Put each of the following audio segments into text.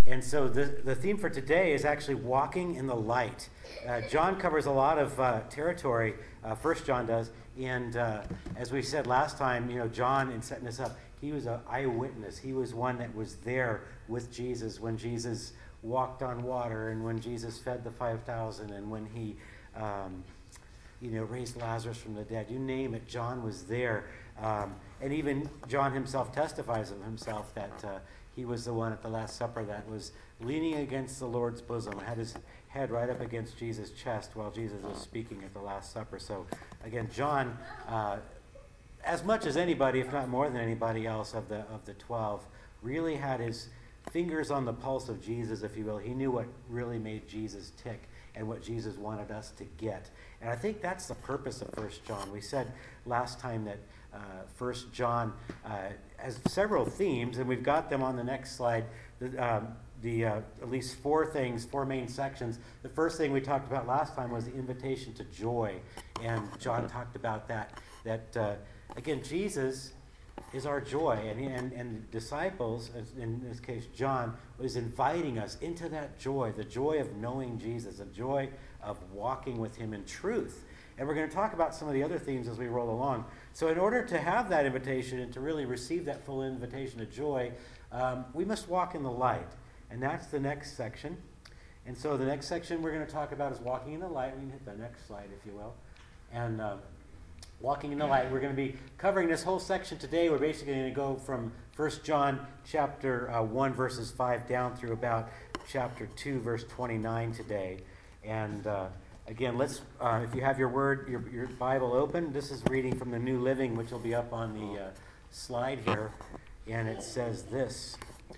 And so the theme for today is actually walking in the light. John covers a lot of territory, First John does. And as we said last time, John, in setting this up, he was an eyewitness. He was one that was there with Jesus when Jesus walked on water, and when Jesus fed the 5,000, and when he raised Lazarus from the dead. You name it, John was there. And even John himself testifies of himself that he was the one at the Last Supper that was leaning against the Lord's bosom, had his head right up against Jesus' chest while Jesus was speaking at the Last Supper. So again, John, as much as anybody, if not more than anybody else of the 12, really had his fingers on the pulse of Jesus, if you will. He knew what really made Jesus tick and what Jesus wanted us to get. And I think that's the purpose of 1 John. We said last time that 1 John has several themes, and we've got them on the next slide. At least four main sections. The first thing we talked about last time was the invitation to joy, and John talked about that. Again, Jesus is our joy, and disciples, in this case John, was inviting us into that joy, the joy of knowing Jesus, the joy of walking with him in truth. And we're going to talk about some of the other themes as we roll along. So in order to have that invitation and to really receive that full invitation of joy, we must walk in the light. And that's the next section. And so the next section we're going to talk about is walking in the light. We can hit the next slide, if you will. And walking in the light. We're going to be covering this whole section today. We're basically going to go from 1 John chapter 1, verses 5 down through about chapter 2, verse 29 today. And again, let's, if you have your Bible open, this is reading from the New Living, which will be up on the slide here. And it says this.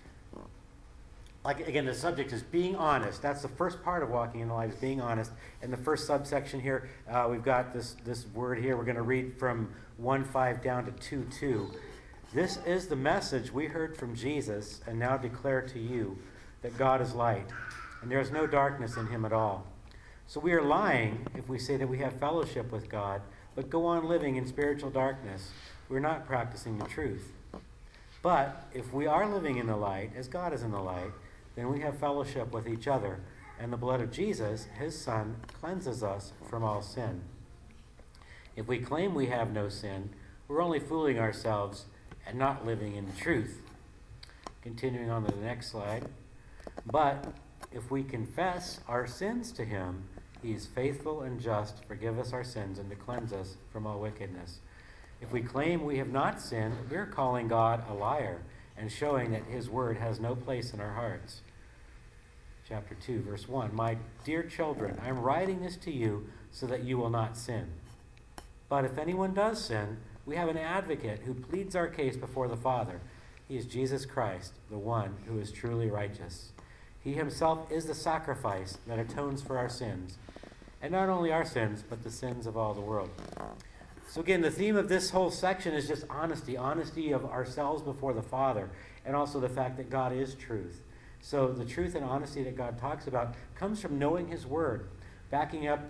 Again, the subject is being honest. That's the first part of walking in the light, is being honest. And the first subsection here, we've got this word here. We're going to read from 1:5 down to 2:2. This is the message we heard from Jesus and now declare to you, that God is light, and there is no darkness in him at all. So we are lying if we say that we have fellowship with God, but go on living in spiritual darkness. We're not practicing the truth. But if we are living in the light, as God is in the light, then we have fellowship with each other, and the blood of Jesus, his Son, cleanses us from all sin. If we claim we have no sin, we're only fooling ourselves and not living in the truth. Continuing on to the next slide. But if we confess our sins to him, he is faithful and just to forgive us our sins and to cleanse us from all wickedness. If we claim we have not sinned, we're calling God a liar and showing that his word has no place in our hearts. Chapter 2, verse 1. My dear children, I'm writing this to you so that you will not sin. But if anyone does sin, we have an advocate who pleads our case before the Father. He is Jesus Christ, the one who is truly righteous. He himself is the sacrifice that atones for our sins, and not only our sins, but the sins of all the world. So again, the theme of this whole section is just honesty of ourselves before the Father, and also the fact that God is truth. So the truth and honesty that God talks about comes from knowing his word. Backing up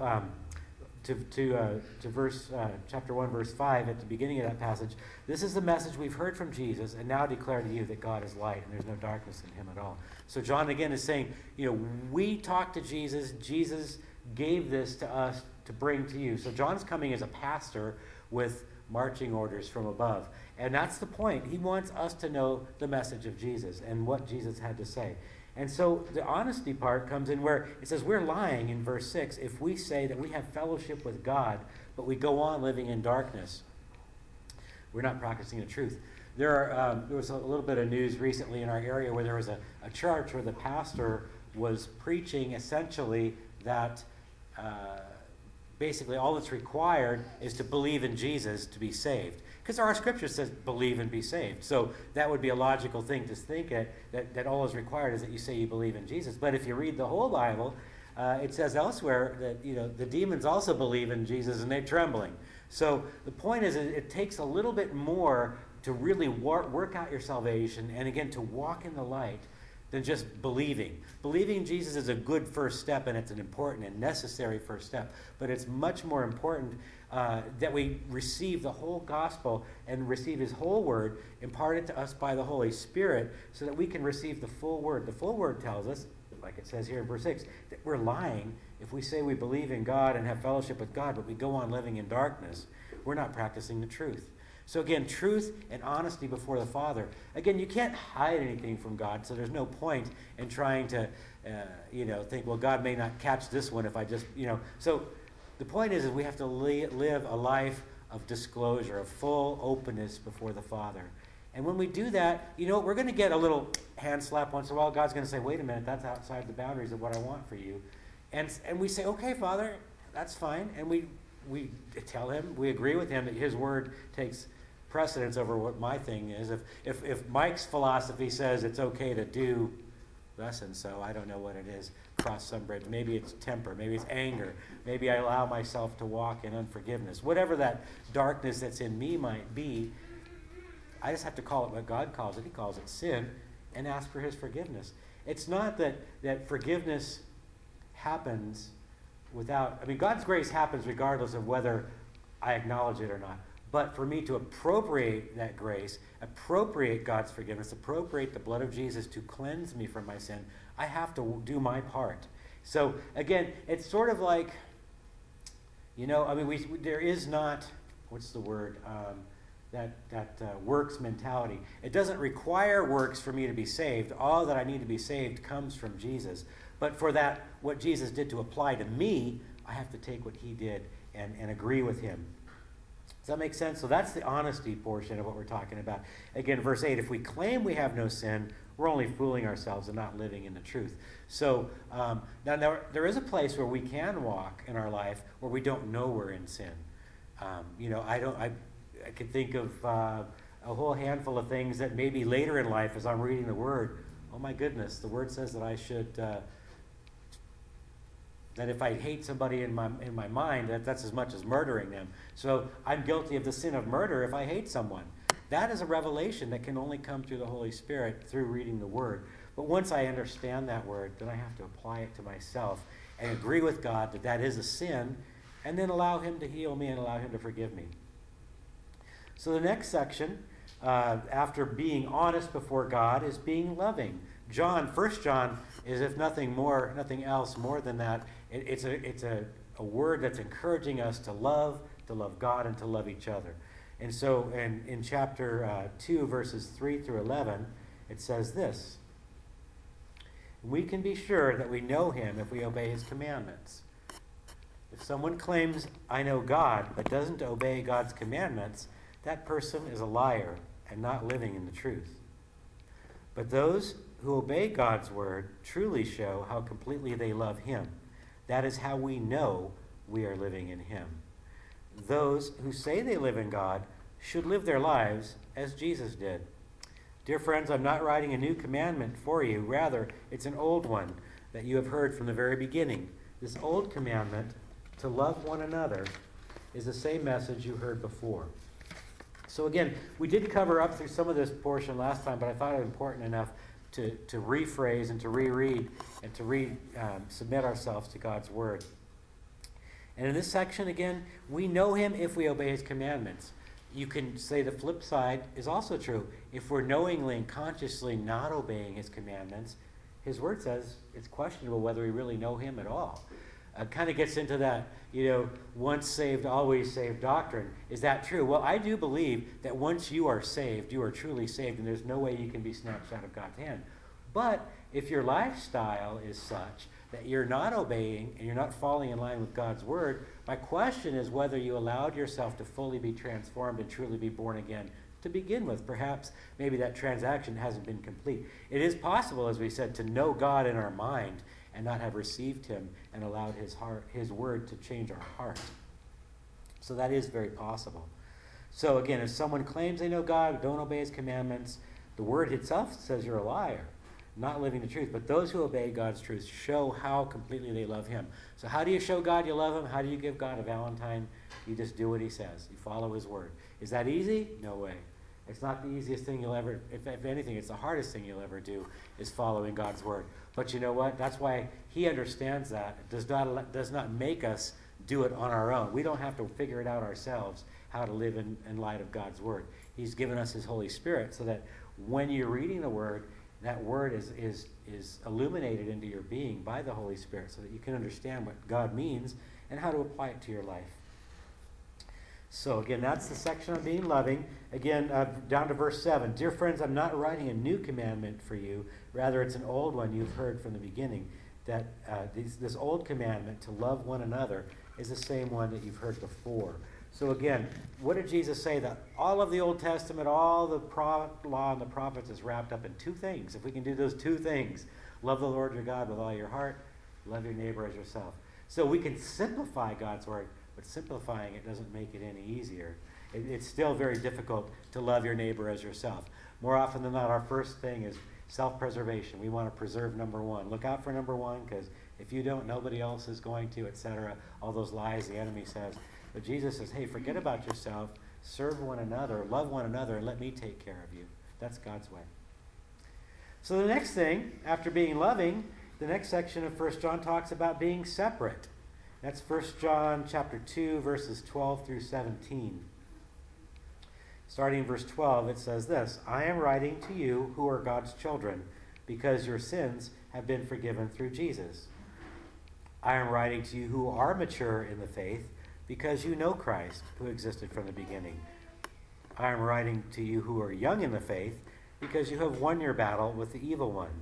to chapter 1, verse 5, at the beginning of that passage, this is the message we've heard from Jesus, and now declare to you that God is light, and there's no darkness in him at all. So John again is saying, we talked to Jesus. Jesus gave this to us to bring to you. So John's coming as a pastor with marching orders from above. And that's the point. He wants us to know the message of Jesus and what Jesus had to say. And so the honesty part comes in where it says we're lying in verse 6 if we say that we have fellowship with God, but we go on living in darkness. We're not practicing the truth. There was a little bit of news recently in our area where there was a church where the pastor was preaching essentially that basically all that's required is to believe in Jesus to be saved. Because our scripture says believe and be saved. So that would be a logical thing to think that all is required is that you say you believe in Jesus. But if you read the whole Bible, it says elsewhere that the demons also believe in Jesus and they're trembling. So the point is it takes a little bit more to really work out your salvation and again to walk in the light than just believing. Believing Jesus is a good first step, and it's an important and necessary first step. But it's much more important that we receive the whole gospel and receive his whole word imparted to us by the Holy Spirit so that we can receive the full word. The full word tells us, like it says here in verse 6, that we're lying if we say we believe in God and have fellowship with God, but we go on living in darkness. We're not practicing the truth. So again, truth and honesty before the Father. Again, you can't hide anything from God, so there's no point in trying to, think, well, God may not catch this one if I just, So the point is we have to live a life of disclosure, of full openness before the Father. And when we do that, we're going to get a little hand slap once in a while. God's going to say, wait a minute, that's outside the boundaries of what I want for you. And we say, okay, Father, that's fine. And we tell him, we agree with him that his word takes precedence over what my thing is. If Mike's philosophy says it's okay to do thus and so, I don't know what it is, cross some bridge. Maybe it's temper, maybe it's anger, maybe I allow myself to walk in unforgiveness. Whatever that darkness that's in me might be, I just have to call it what God calls it. He calls it sin, and ask for his forgiveness. It's not that forgiveness happens without, God's grace happens regardless of whether I acknowledge it or not. But for me to appropriate that grace, appropriate God's forgiveness, appropriate the blood of Jesus to cleanse me from my sin, I have to do my part. So again, it's sort of like, there is not, what's the word, that works mentality. It doesn't require works for me to be saved. All that I need to be saved comes from Jesus. But for that, what Jesus did to apply to me, I have to take what he did and agree with him. Does that make sense? So that's the honesty portion of what we're talking about. Again, verse 8, if we claim we have no sin, we're only fooling ourselves and not living in the truth. So now there is a place where we can walk in our life where we don't know we're in sin. I could think of a whole handful of things that maybe later in life as I'm reading the Word, oh my goodness, the Word says that I should... that if I hate somebody in my mind, that's as much as murdering them. So I'm guilty of the sin of murder if I hate someone. That is a revelation that can only come through the Holy Spirit through reading the Word. But once I understand that Word, then I have to apply it to myself and agree with God that that is a sin, and then allow him to heal me and allow him to forgive me. So the next section, after being honest before God, is being loving. 1 John is, if nothing else more than that, it's a word that's encouraging us to love God, and to love each other. And so in chapter 2, verses 3 through 11, it says this: we can be sure that we know him if we obey his commandments. If someone claims, I know God, but doesn't obey God's commandments, that person is a liar and not living in the truth. But those who obey God's word truly show how completely they love him. That is how we know we are living in him. Those who say they live in God should live their lives as Jesus did. Dear friends, I'm not writing a new commandment for you. Rather, it's an old one that you have heard from the very beginning. This old commandment, to love one another, is the same message you heard before. So again, we did cover up through some of this portion last time, but I thought it important enough to rephrase and to reread and to submit ourselves to God's word. And in this section, again, we know him if we obey his commandments. You can say the flip side is also true. If we're knowingly and consciously not obeying his commandments, his word says it's questionable whether we really know him at all. Kind of gets into that, once saved, always saved doctrine. Is that true? Well, I do believe that once you are saved, you are truly saved, and there's no way you can be snatched out of God's hand. But if your lifestyle is such that you're not obeying and you're not falling in line with God's word, my question is whether you allowed yourself to fully be transformed and truly be born again to begin with. Perhaps maybe that transaction hasn't been complete. It is possible, as we said, to know God in our mind and not have received him and allowed his word to change our heart. So that is very possible. So again, if someone claims they know God but don't obey his commandments, the word itself says you're a liar, not living the truth. But those who obey God's truth show how completely they love him. So how do you show God you love him? How do you give God a Valentine? You just do what he says. You follow his word. Is that easy? No way. It's not the easiest thing you'll ever, if anything, it's the hardest thing you'll ever do, is following God's word. But you know what? That's why he understands that. It does not make us do it on our own. We don't have to figure it out ourselves, how to live in light of God's word. He's given us his Holy Spirit so that when you're reading the word, that word is illuminated into your being by the Holy Spirit so that you can understand what God means and how to apply it to your life. So again, that's the section on being loving. Again, down to verse 7. Dear friends, I'm not writing a new commandment for you. Rather, it's an old one you've heard from the beginning. That this old commandment to love one another is the same one that you've heard before. So again, what did Jesus say? That all of the Old Testament, all the law and the prophets is wrapped up in two things. If we can do those two things, love the Lord your God with all your heart, love your neighbor as yourself. So we can simplify God's word, but simplifying it doesn't make it any easier. It's still very difficult to love your neighbor as yourself. More often than not, our first thing is self-preservation. We want to preserve number one. Look out for number one, because if you don't, nobody else is going to, etc. All those lies the enemy says. But Jesus says, hey, forget about yourself. Serve one another. Love one another, and let me take care of you. That's God's way. So the next thing, after being loving, the next section of 1 John talks about being separate. That's 1 John chapter 2, verses 12 through 17. Starting in verse 12, it says this, I am writing to you who are God's children, because your sins have been forgiven through Jesus. I am writing to you who are mature in the faith, because you know Christ, who existed from the beginning. I am writing to you who are young in the faith, because you have won your battle with the evil one.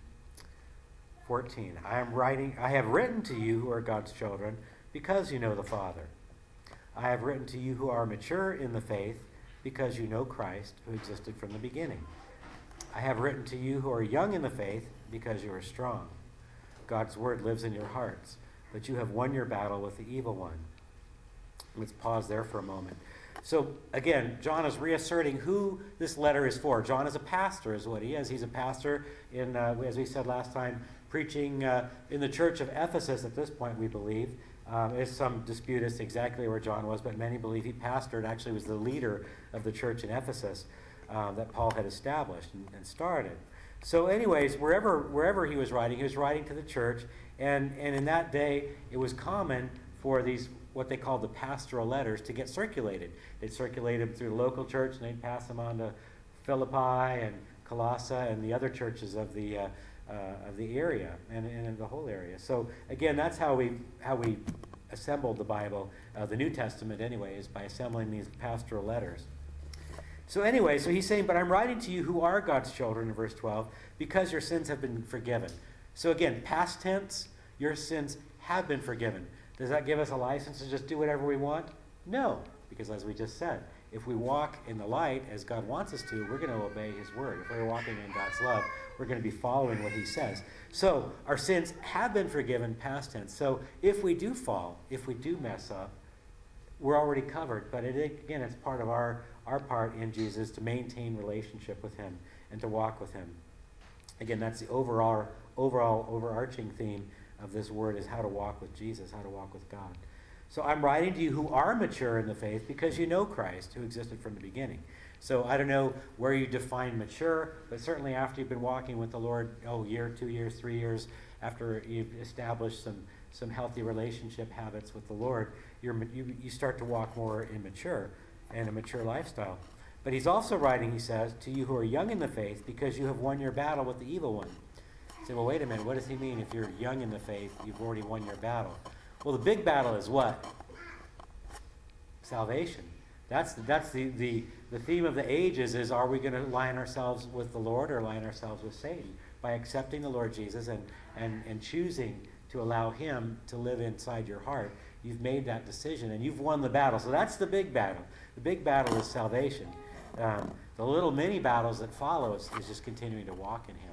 14. I have written to you who are God's children, because you know the Father. I have written to you who are mature in the faith, because you know Christ, who existed from the beginning. I have written to you who are young in the faith, because you are strong. God's word lives in your hearts, but you have won your battle with the evil one. Let's pause there for a moment. So again, John is reasserting who this letter is for. John is a pastor, is what he is. He's a pastor in, as we said last time, preaching in the church of Ephesus at this point, we believe. There's some dispute as to exactly where John was, but many believe he pastored, actually was the leader of the church in Ephesus that Paul had established and started. So anyways, wherever he was writing to the church, and in that day, it was common for these, what they called the pastoral letters, to get circulated. They'd circulate them through the local church, and they'd pass them on to Philippi and Colossae and the other churches of the area and in the whole area. So again, that's how we assembled the Bible, the New Testament anyway, is by assembling these pastoral letters. So anyway, so he's saying, but I'm writing to you who are God's children, in verse 12, because your sins have been forgiven. So again, past tense, your sins have been forgiven. Does that give us a license to just do whatever we want? No, because as we just said, if we walk in the light as God wants us to, we're going to obey his word. If we're walking in God's love, we're going to be following what he says. So our sins have been forgiven, past tense. So if we do fall, if we do mess up, we're already covered. But again, it's part of our part in Jesus to maintain relationship with him and to walk with him. Again, that's the overall overarching theme of this word, is how to walk with Jesus, how to walk with God. So I'm writing to you who are mature in the faith, because you know Christ, who existed from the beginning. So I don't know where you define mature, but certainly after you've been walking with the Lord, a year, 2 years, 3 years, after you've established some healthy relationship habits with the Lord, you start to walk more in mature and a mature lifestyle. But he's also writing, he says, to you who are young in the faith, because you have won your battle with the evil one. You say, well, wait a minute, what does he mean? If you're young in the faith, you've already won your battle. Well, the big battle is what? Salvation. That's the theme of the ages is, are we going to align ourselves with the Lord or align ourselves with Satan? By accepting the Lord Jesus and choosing to allow him to live inside your heart, you've made that decision and you've won the battle. So that's the big battle. The big battle is salvation. The little mini battles that follow is just continuing to walk in him.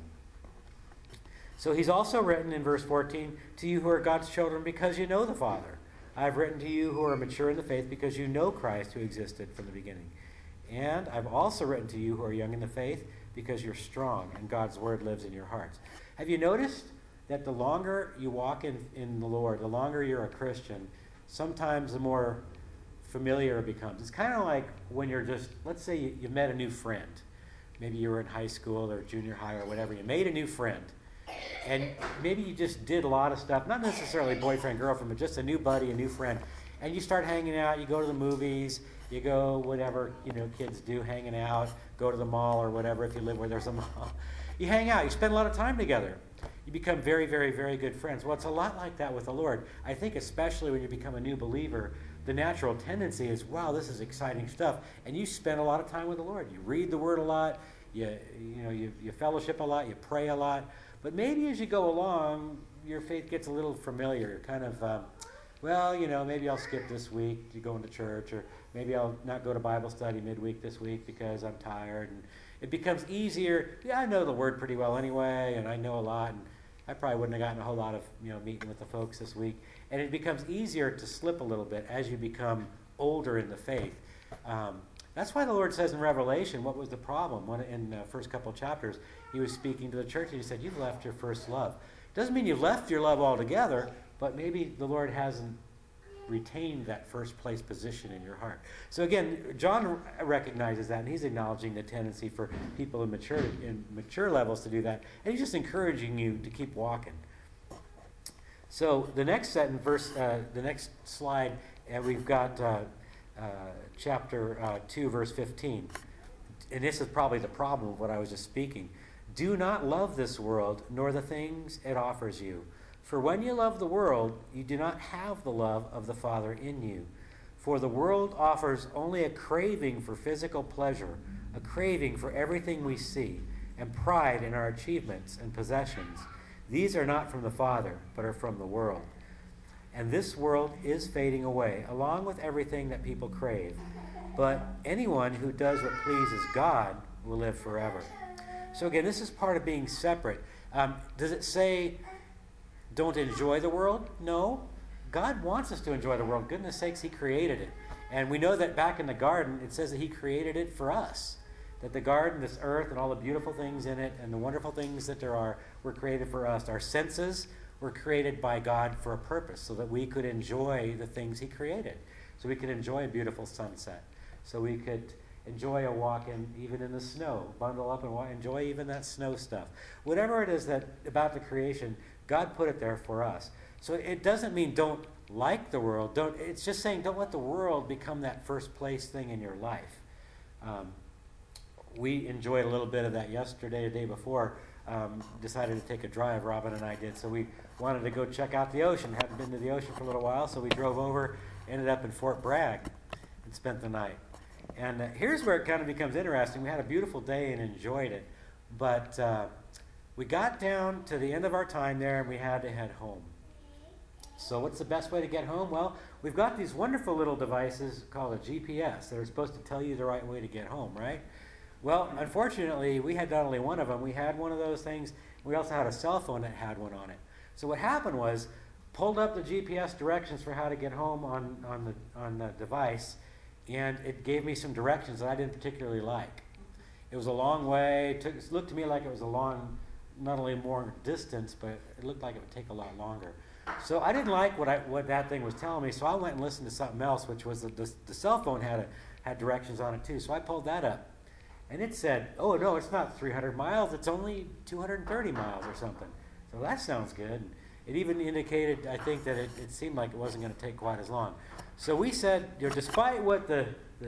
So he's also written in verse 14, to you who are God's children, because you know the Father. I've written to you who are mature in the faith, because you know Christ, who existed from the beginning. And I've also written to you who are young in the faith, because you're strong and God's word lives in your hearts. Have you noticed that the longer you walk in the Lord, the longer you're a Christian, sometimes the more familiar it becomes. It's kind of like when you're just, let's say you met a new friend. Maybe you were in high school or junior high or whatever. You made a new friend. And maybe you just did a lot of stuff, not necessarily boyfriend, girlfriend, but just a new buddy, a new friend. And you start hanging out, you go to the movies, you go whatever, kids do, hanging out, go to the mall or whatever if you live where there's a mall. You hang out, you spend a lot of time together. You become very, very, very good friends. Well, it's a lot like that with the Lord. I think especially when you become a new believer, the natural tendency is, wow, this is exciting stuff. And you spend a lot of time with the Lord. You read the Word a lot, you fellowship a lot, you pray a lot. But maybe as you go along, your faith gets a little familiar, kind of, maybe I'll skip this week to going to church, or maybe I'll not go to Bible study midweek this week because I'm tired. And it becomes easier. Yeah, I know the Word pretty well anyway, and I know a lot, and I probably wouldn't have gotten a whole lot of meeting with the folks this week. And it becomes easier to slip a little bit as you become older in the faith. That's why the Lord says in Revelation, what was the problem? In the first couple chapters, he was speaking to the church, and he said, you've left your first love. Doesn't mean you've left your love altogether, but maybe the Lord hasn't retained that first place position in your heart. So again, John recognizes that, and he's acknowledging the tendency for people in mature levels to do that, and he's just encouraging you to keep walking. So the next the next slide, we've got chapter 2, verse 15. And this is probably the problem of what I was just speaking. Do not love this world, nor the things it offers you. For when you love the world, you do not have the love of the Father in you. For the world offers only a craving for physical pleasure, a craving for everything we see, and pride in our achievements and possessions. These are not from the Father, but are from the world. And this world is fading away, along with everything that people crave. But anyone who does what pleases God will live forever. So again, this is part of being separate. Does it say don't enjoy the world? No. God wants us to enjoy the world. Goodness sakes, he created it. And we know that back in the garden, it says that he created it for us. That the garden, this earth, and all the beautiful things in it, and the wonderful things that there are, were created for us. Our senses were created by God for a purpose, so that we could enjoy the things he created. So we could enjoy a beautiful sunset. So we could enjoy a walk even in the snow, bundle up and enjoy even that snow stuff. Whatever it is that about the creation, God put it there for us. So it doesn't mean don't like the world. It's just saying don't let the world become that first place thing in your life. We enjoyed a little bit of that yesterday, the day before. Decided to take a drive, Robin and I did. So we wanted to go check out the ocean. Hadn't been to the ocean for a little while, so we drove over, ended up in Fort Bragg, and spent the night. And here's where it kind of becomes interesting. We had a beautiful day and enjoyed it, but we got down to the end of our time there, and we had to head home. So what's the best way to get home? Well, we've got these wonderful little devices called a GPS that are supposed to tell you the right way to get home, right? Well, unfortunately, we had not only one of them, we had one of those things. We also had a cell phone that had one on it. So what happened was, pulled up the GPS directions for how to get home on the device, and it gave me some directions that I didn't particularly like. It was a long way. It looked to me like it was a long, not only more distance, but it looked like it would take a lot longer. So I didn't like what that thing was telling me, so I went and listened to something else, which was the cell phone had directions on it too. So I pulled that up. And it said, oh, no, it's not 300 miles. It's only 230 miles or something. So that sounds good. And it even indicated, I think, that it seemed like it wasn't going to take quite as long. So we said, despite what the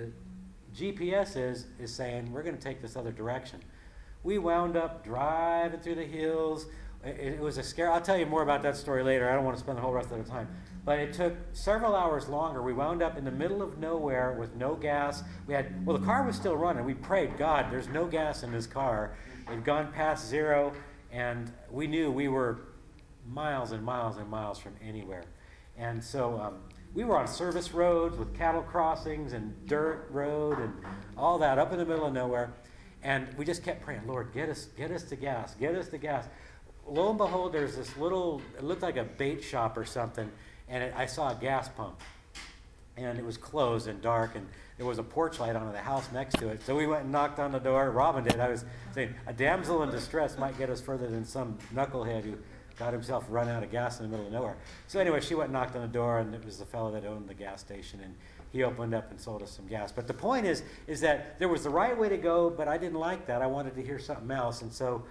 GPS is saying, we're going to take this other direction. We wound up driving through the hills. It was a scare. I'll tell you more about that story later. I don't want to spend the whole rest of the time. But it took several hours longer. We wound up in the middle of nowhere with no gas. The car was still running. We prayed, God, there's no gas in this car. It had gone past zero, and we knew we were miles and miles and miles from anywhere. And so we were on service roads with cattle crossings and dirt road and all that up in the middle of nowhere. And we just kept praying, Lord, get us to gas, get us to gas. Lo and behold, there's this little, it looked like a bait shop or something, and I saw a gas pump. And it was closed and dark, and there was a porch light on the house next to it. So we went and knocked on the door. Robin did. I was saying, a damsel in distress might get us further than some knucklehead who got himself run out of gas in the middle of nowhere. So anyway, she went and knocked on the door, and it was the fellow that owned the gas station. And he opened up and sold us some gas. But the point is that there was the right way to go, but I didn't like that. I wanted to hear something else, and so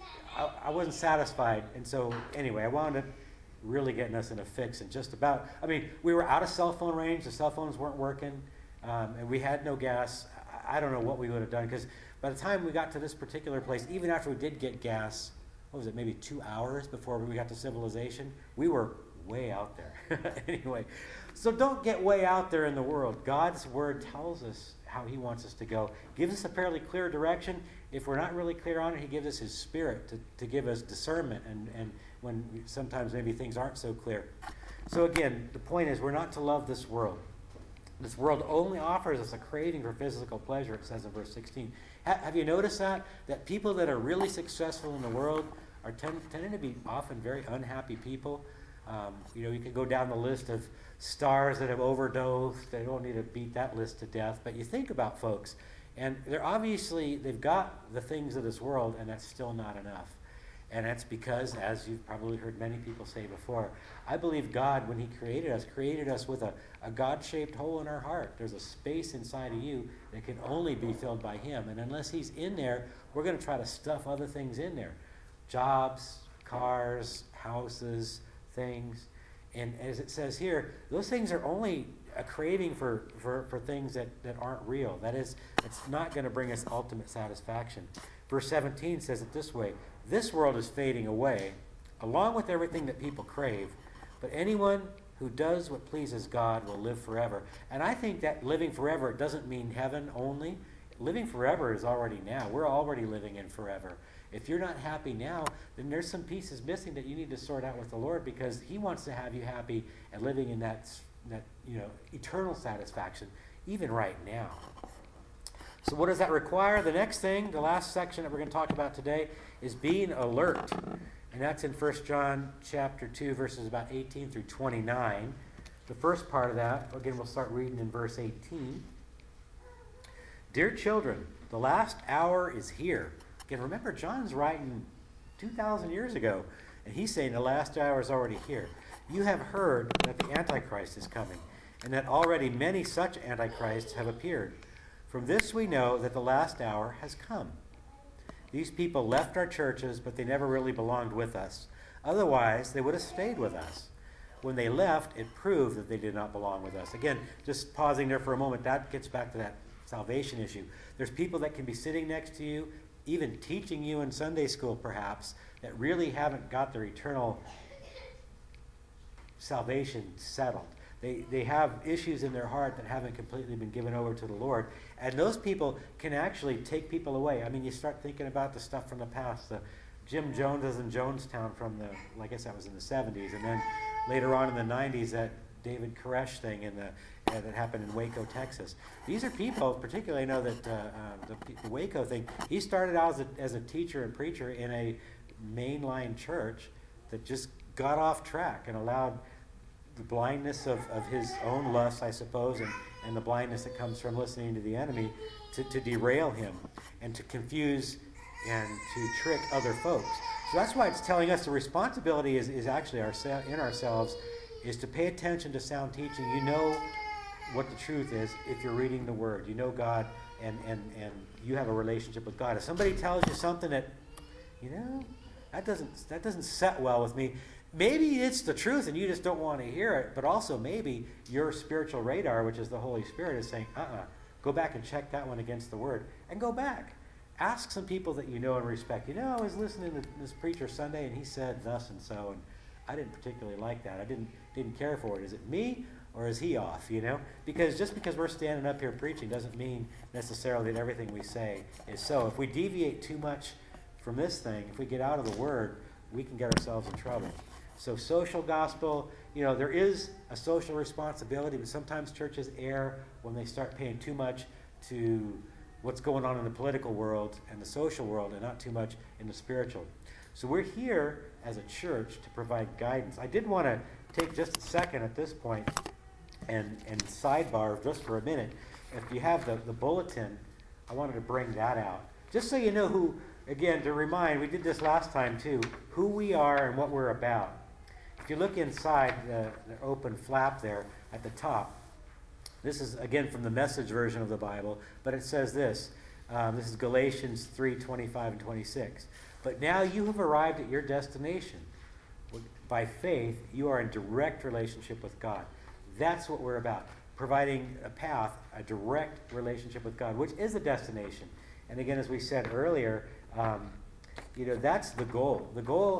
I wasn't satisfied. And so anyway, I wound up really getting us in a fix. And just about, I mean, we were out of cell phone range. The cell phones weren't working, and we had no gas. I don't know what we would have done, because by the time we got to this particular place, even after we did get gas, what was it, maybe 2 hours before we got to civilization, we were way out there. Anyway, so don't get way out there in the world. God's word tells us how he wants us to go. Gives us a fairly clear direction. If we're not really clear on it, he gives us his spirit to give us discernment, and when sometimes maybe things aren't so clear. So again, the point is, we're not to love this world. This world only offers us a craving for physical pleasure, it says in verse 16. Have you noticed that? That people that are really successful in the world are tending to be often very unhappy people. You can go down the list of stars that have overdosed. They don't need to beat that list to death. But you think about folks, and they've got the things of this world, and that's still not enough. And that's because, as you've probably heard many people say before, I believe God, when he created us with a God-shaped hole in our heart. There's a space inside of you that can only be filled by him. And unless he's in there, we're going to try to stuff other things in there. Jobs, cars, houses, things. And as it says here, those things are only a craving for things that aren't real. That is, it's not going to bring us ultimate satisfaction. Verse 17 says it this way: this world is fading away, along with everything that people crave, but anyone who does what pleases God will live forever. And I think that living forever, it doesn't mean heaven only. Living forever is already now. We're already living in forever. If you're not happy now, then there's some pieces missing that you need to sort out with the Lord, because he wants to have you happy and living in that eternal satisfaction, even right now. So what does that require? The next thing, the last section that we're going to talk about today, is being alert. And that's in 1 John chapter 2, verses about 18 through 29. The first part of that, again, we'll start reading in verse 18. Dear children, the last hour is here. Again, remember, John's writing 2,000 years ago, and he's saying the last hour is already here. You have heard that the Antichrist is coming, and that already many such Antichrists have appeared. From this we know that the last hour has come. These people left our churches, but they never really belonged with us. Otherwise, they would have stayed with us. When they left, it proved that they did not belong with us. Again, just pausing there for a moment, that gets back to that salvation issue. There's people that can be sitting next to you, even teaching you in Sunday school perhaps, that really haven't got their eternal salvation settled. They have issues in their heart that haven't completely been given over to the Lord. And those people can actually take people away. I mean, you start thinking about the stuff from the past. The Jim Joneses in Jonestown from I guess that was in the 70s. And then later on in the 90s, that David Koresh thing that happened in Waco, Texas. These are people, particularly I know that the Waco thing, he started out as a teacher and preacher in a mainline church that just got off track and allowed the blindness of his own lust, I suppose, and the blindness that comes from listening to the enemy to derail him and to confuse and to trick other folks. So that's why it's telling us the responsibility is actually in ourselves, is to pay attention to sound teaching. You know what the truth is if you're reading the Word. You know God, and you have a relationship with God. If somebody tells you something that, that doesn't set well with me, maybe it's the truth and you just don't want to hear it, but also maybe your spiritual radar, which is the Holy Spirit, is saying, go back and check that one against the Word, and go back. Ask some people that you know and respect. I was listening to this preacher Sunday, and he said thus and so, and I didn't particularly like that. I didn't care for it. Is it me, or is he off, Because just because we're standing up here preaching doesn't mean necessarily that everything we say is so. If we deviate too much from this thing, if we get out of the Word, we can get ourselves in trouble. So social gospel, there is a social responsibility, but sometimes churches err when they start paying too much to what's going on in the political world and the social world, and not too much in the spiritual. So we're here as a church to provide guidance. I did want to take just a second at this point and sidebar just for a minute. If you have the bulletin, I wanted to bring that out. Just so you know who, again, to remind, we did this last time too, who we are and what we're about. If you look inside the open flap there at the top, This is, again, from the Message version of the Bible, but it says this. This is Galatians 3:25 and 26. But now you have arrived at your destination. By faith, you are in direct relationship with God. That's what we're about, providing a path, a direct relationship with God, which is the destination. And again, as we said earlier, that's the goal. The goal,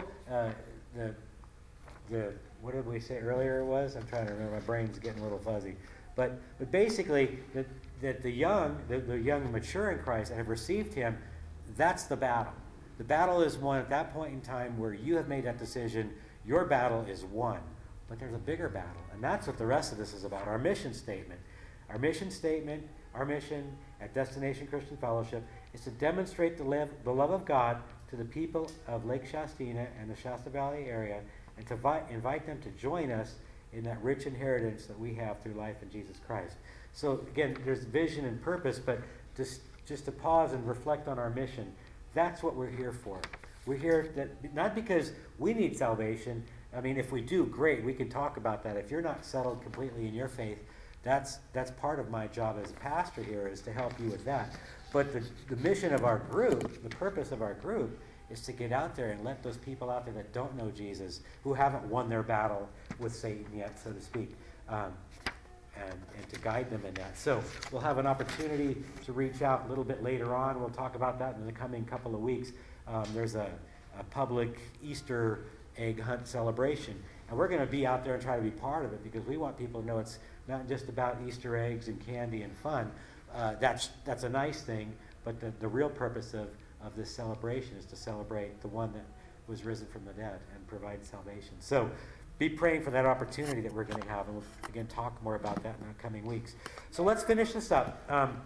what did we say earlier it was? I'm trying to remember. My brain's getting a little fuzzy. But basically, that the young mature in Christ and have received Him, that's the battle. The battle is won at that point in time where you have made that decision. Your battle is won. But there's a bigger battle, and that's what the rest of this is about, our mission statement. Our mission at Destination Christian Fellowship is to demonstrate the love of God to the people of Lake Shastina and the Shasta Valley area, and to invite them to join us in that rich inheritance that we have through life in Jesus Christ. So again, there's vision and purpose, but just to pause and reflect on our mission, that's what we're here for. We're here not because we need salvation. I mean, if we do, great, we can talk about that. If you're not settled completely in your faith, that's part of my job as a pastor here, is to help you with that. But the mission of our group, the purpose of our group, is to get out there and let those people out there that don't know Jesus, who haven't won their battle with Satan yet, so to speak, and to guide them in that. So we'll have an opportunity to reach out a little bit later on. We'll talk about that in the coming couple of weeks. There's a public Easter egg hunt celebration, and we're going to be out there and try to be part of it, because we want people to know it's not just about Easter eggs and candy and fun. That's a nice thing, but the real purpose of this celebration is to celebrate the one that was risen from the dead and provide salvation. So be praying for that opportunity that we're going to have, and we'll again talk more about that in the coming weeks. So let's finish this up.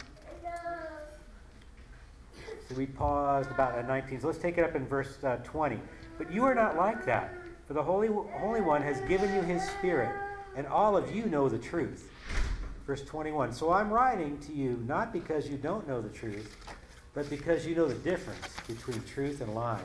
So we paused about at 19. So let's take it up in verse 20. But you are not like that, for the Holy One has given you His Spirit, and all of you know the truth. Verse 21. So I'm writing to you not because you don't know the truth, but because you know the difference between truth and lies.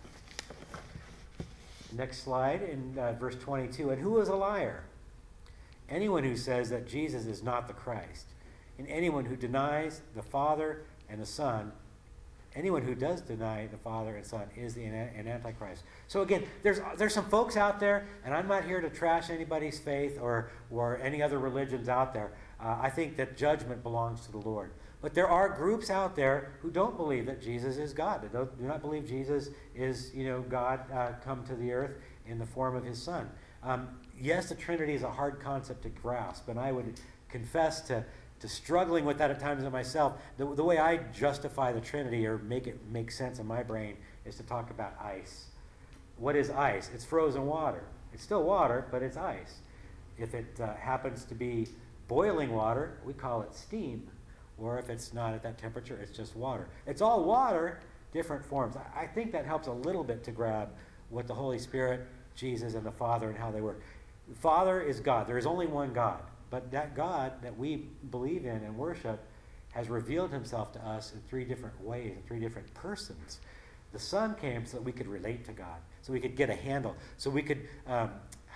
Next slide, in verse 22. And who is a liar? Anyone who says that Jesus is not the Christ, and anyone who denies the Father and the Son. Anyone who does deny the Father and Son is an Antichrist. So again, there's some folks out there, and I'm not here to trash anybody's faith or any other religions out there. I think that judgment belongs to the Lord. But there are groups out there who don't believe that Jesus is God. They do not believe Jesus is, God come to the earth in the form of His Son. Yes, the Trinity is a hard concept to grasp, and I would confess to struggling with that at times myself. The way I justify the Trinity or make it make sense in my brain is to talk about ice. What is ice? It's frozen water. It's still water, but it's ice. If it happens to be boiling water, we call it steam. Or if it's not at that temperature, it's just water. It's all water, different forms. I think that helps a little bit to grab what the Holy Spirit, Jesus, and the Father and how they work. The Father is God. There is only one God. But that God that we believe in and worship has revealed Himself to us in three different ways, in three different persons. The Son came so that we could relate to God, so we could get a handle, so we could, I'm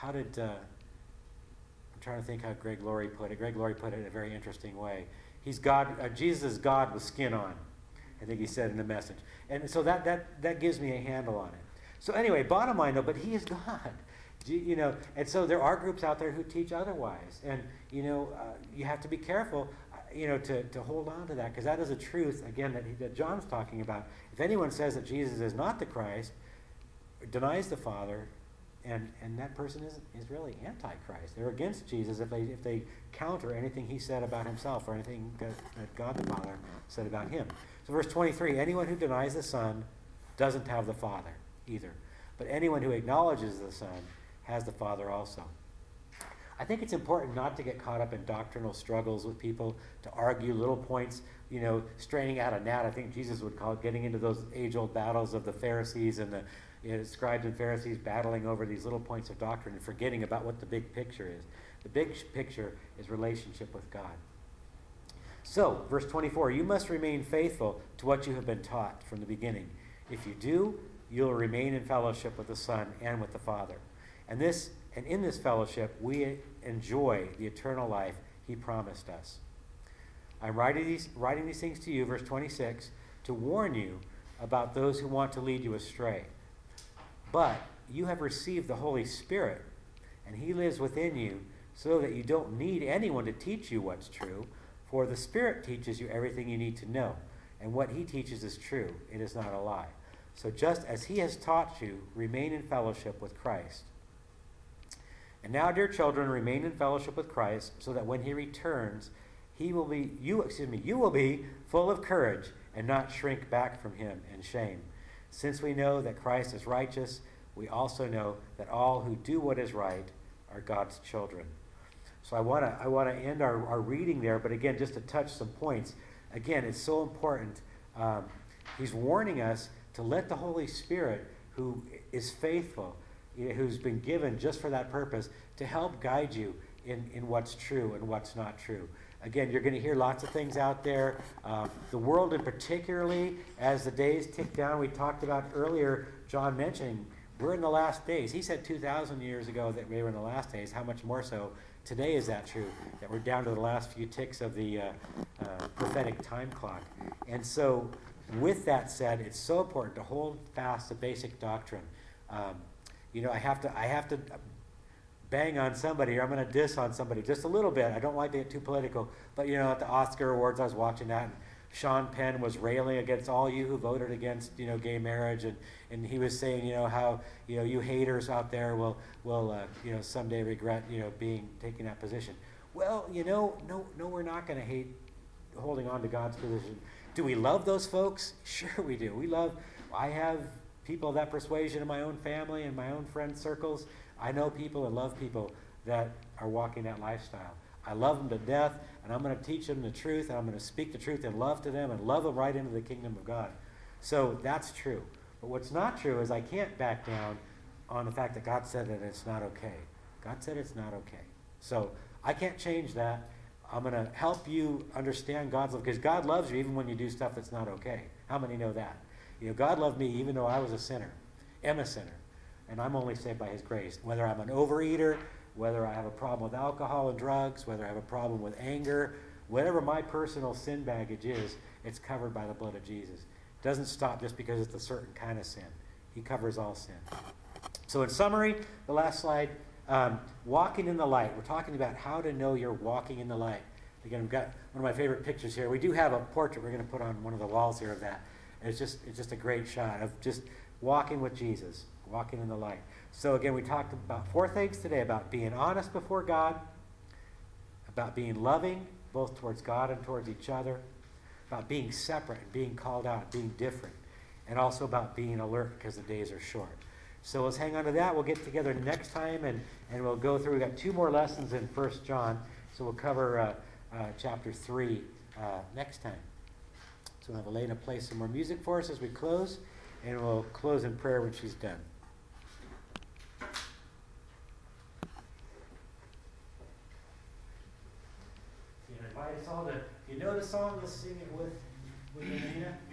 trying to think how Greg Laurie put it. Greg Laurie put it in a very interesting way. He's God. Jesus is God with skin on, I think he said in the Message. And so that gives me a handle on it. So anyway, bottom line though, but He is God. And so there are groups out there who teach otherwise. And, you have to be careful, to hold on to that, because that is a truth, again, that John's talking about. If anyone says that Jesus is not the Christ, denies the Father, and that person is really anti-Christ. They're against Jesus if they counter anything He said about Himself or anything that God the Father said about Him. So verse 23, anyone who denies the Son doesn't have the Father either. But anyone who acknowledges the Son has the Father also. I think it's important not to get caught up in doctrinal struggles with people, to argue little points, straining out a gnat. I think Jesus would call it getting into those age-old battles of the Pharisees and the scribes and Pharisees battling over these little points of doctrine and forgetting about what the big picture is. The big picture is relationship with God. So, verse 24, you must remain faithful to what you have been taught from the beginning. If you do, you'll remain in fellowship with the Son and with the Father. And in this fellowship, we enjoy the eternal life he promised us. I'm writing these things to you, verse 26, to warn you about those who want to lead you astray. But you have received the Holy Spirit, and he lives within you, so that you don't need anyone to teach you what's true, for the Spirit teaches you everything you need to know, and what he teaches is true. It is not a lie. So just as he has taught you, remain in fellowship with Christ. And now, dear children, remain in fellowship with Christ, so that when he returns, you will be full of courage and not shrink back from him in shame. Since we know that Christ is righteous, we also know that all who do what is right are God's children. So I want to end our reading there, but again, just to touch some points. Again, it's so important. He's warning us to let the Holy Spirit, who is faithful, who's been given just for that purpose, to help guide you in what's true and what's not true. Again, you're going to hear lots of things out there. The world, in particularly, as the days tick down, we talked about earlier, John mentioning, we're in the last days. He said 2,000 years ago that we were in the last days. How much more so today is that true, that we're down to the last few ticks of the prophetic time clock. And so, with that said, it's so important to hold fast to basic doctrine. I have to bang on somebody, or I'm going to diss on somebody just a little bit. I don't like to get too political, but at the Oscar Awards, I was watching that, and Sean Penn was railing against all you who voted against gay marriage, and he was saying how you haters out there will someday regret taking that position. Well, no, we're not going to hate holding on to God's position. Do we love those folks? Sure we do. I have people of that persuasion in my own family and my own friend circles. I know people and love people that are walking that lifestyle. I love them to death, and I'm going to teach them the truth, and I'm going to speak the truth in love to them and love them right into the kingdom of God. So that's true. But what's not true is I can't back down on the fact that God said that it's not okay. God said it's not okay. So I can't change that. I'm going to help you understand God's love, because God loves you even when you do stuff that's not okay. How many know that? God loved me even though I was a sinner, am a sinner, and I'm only saved by his grace. Whether I'm an overeater, whether I have a problem with alcohol and drugs, whether I have a problem with anger, whatever my personal sin baggage is, it's covered by the blood of Jesus. It doesn't stop just because it's a certain kind of sin. He covers all sin. So in summary, the last slide, walking in the light. We're talking about how to know you're walking in the light. Again, we've got one of my favorite pictures here. We do have a portrait we're going to put on one of the walls here of that. And it's just a great shot of just walking with Jesus, walking in the light. So again, we talked about 4 things today, about being honest before God, about being loving, both towards God and towards each other, about being separate and being called out, being different, and also about being alert because the days are short. So let's hang on to that. We'll get together next time, and we'll go through. We've got 2 more lessons in 1 John, so we'll cover chapter 3 next time. So we'll have Elena play some more music for us as we close, and we'll close in prayer when she's done. I invite us all to, if you know the song, let's sing it with Elena.